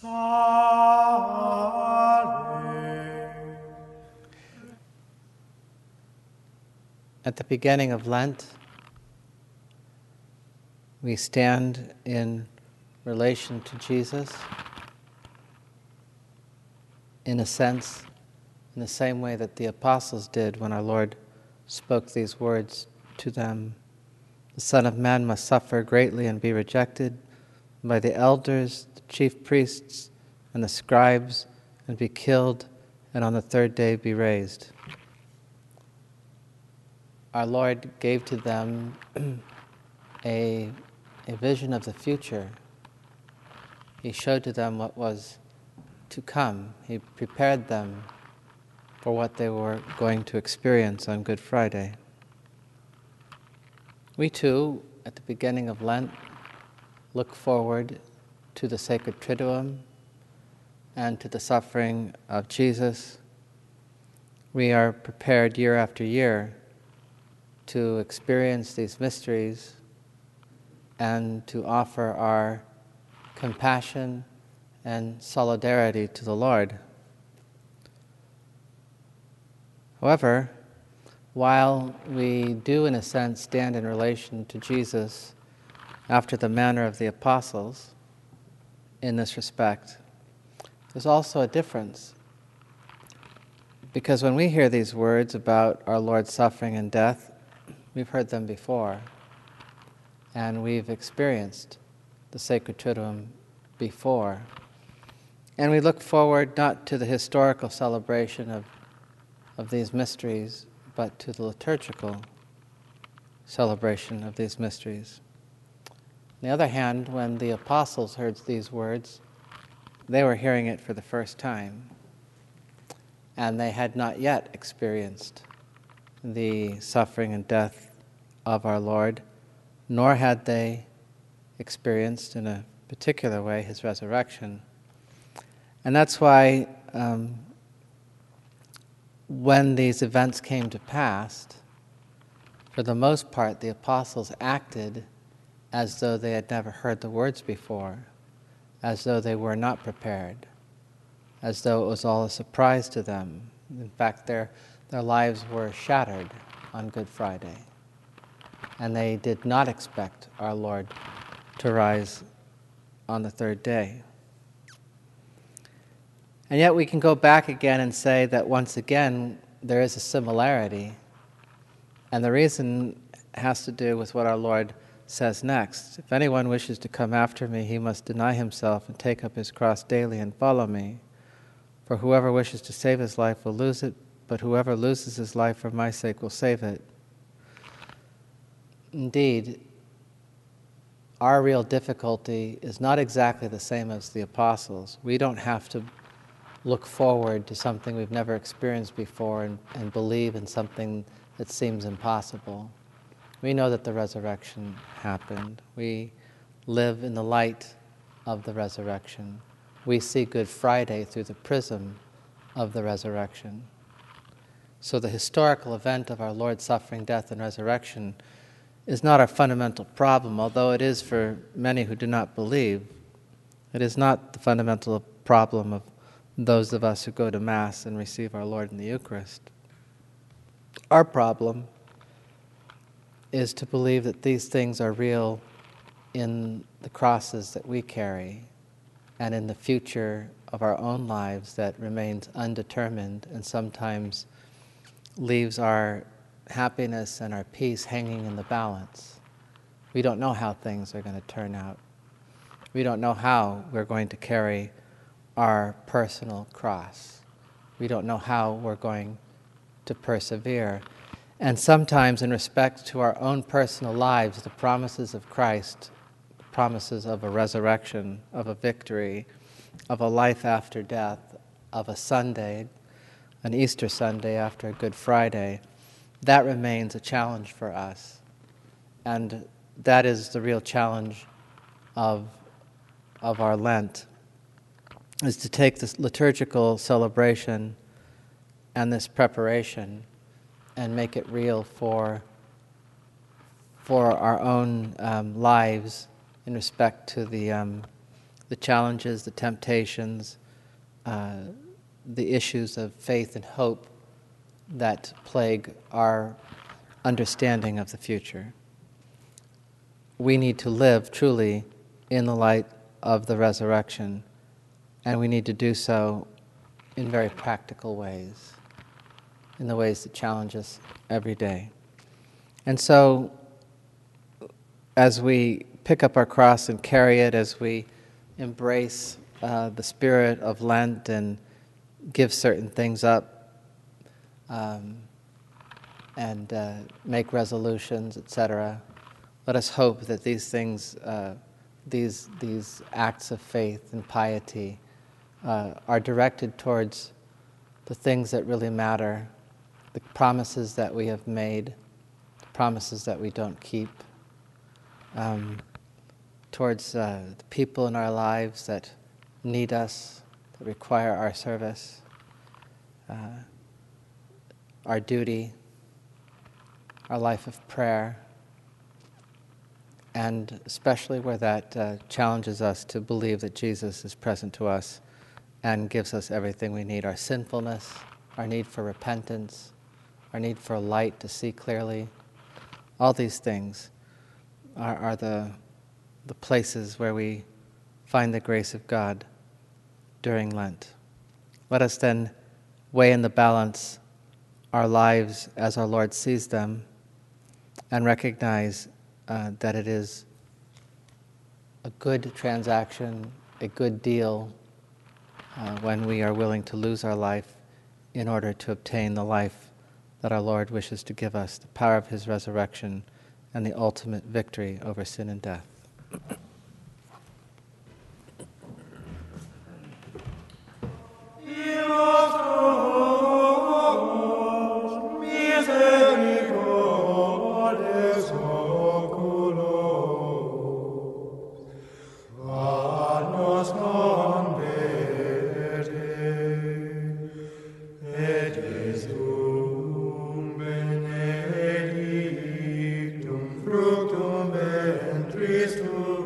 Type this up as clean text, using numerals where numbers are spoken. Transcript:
At the beginning of Lent, we stand in relation to Jesus, in a sense, in the same way that the apostles did when our Lord spoke these words to them. The Son of Man must suffer greatly and be rejected by the elders, the chief priests, and the scribes, and be killed, and on the third day be raised. Our Lord gave to them a vision of the future. He showed to them what was to come. He prepared them for what they were going to experience on Good Friday. We too, at the beginning of Lent, look forward to the Sacred Triduum and to the suffering of Jesus. We are prepared year after year to experience these mysteries and to offer our compassion and solidarity to the Lord. However, while we do, in a sense, stand in relation to Jesus after the manner of the apostles in this respect, there's also a difference. Because when we hear these words about our Lord's suffering and death, we've heard them before, and we've experienced the Sacred Triduum before. And we look forward not to the historical celebration of these mysteries, but to the liturgical celebration of these mysteries. On the other hand, when the apostles heard these words, they were hearing it for the first time, and they had not yet experienced the suffering and death of our Lord, nor had they experienced in a particular way his resurrection. And that's why when these events came to pass, for the most part, the apostles acted as though they had never heard the words before, as though they were not prepared, as though it was all a surprise to them. In fact, their lives were shattered on Good Friday, and they did not expect our Lord to rise on the third day. And yet we can go back again and say that once again there is a similarity, and the reason has to do with what our Lord says next. If anyone wishes to come after me, he must deny himself and take up his cross daily and follow me. For whoever wishes to save his life will lose it, but whoever loses his life for my sake will save it. Indeed, our real difficulty is not exactly the same as the apostles. We don't have to look forward to something we've never experienced before and believe in something that seems impossible. We know that the resurrection happened. We live in the light of the resurrection. We see Good Friday through the prism of the resurrection. So the historical event of our Lord's suffering, death, and resurrection is not our fundamental problem, although it is for many who do not believe. It is not the fundamental problem of those of us who go to Mass and receive our Lord in the Eucharist. Our problem is to believe that these things are real in the crosses that we carry and in the future of our own lives that remains undetermined and sometimes leaves our happiness and our peace hanging in the balance. We don't know how things are going to turn out. We don't know how we're going to carry our personal cross. We don't know how we're going to persevere. And sometimes, in respect to our own personal lives, the promises of Christ, the promises of a resurrection, of a victory, of a life after death, of a Sunday, an Easter Sunday after a Good Friday, that remains a challenge for us. And that is the real challenge of our Lent, is to take this liturgical celebration and this preparation and make it real for our own lives in respect to the the challenges, the temptations, the issues of faith and hope that plague our understanding of the future. We need to live truly in the light of the resurrection, and we need to do so in very practical ways, in the ways that challenge us every day. And so, as we pick up our cross and carry it, as we embrace the spirit of Lent and give certain things up, and make resolutions, etc., let us hope that these things, these acts of faith and piety, are directed towards the things that really matter, the promises that we have made, the promises that we don't keep, towards the people in our lives that need us, that require our service, our duty, our life of prayer, and especially where that challenges us to believe that Jesus is present to us and gives us everything we need, our sinfulness, our need for repentance, our need for light to see clearly. All these things are the places where we find the grace of God during Lent. Let us then weigh in the balance our lives as our Lord sees them and recognize that it is a good transaction, a good deal, when we are willing to lose our life in order to obtain the life that our Lord wishes to give us, the power of His resurrection and the ultimate victory over sin and death. Fructum ventris tuum,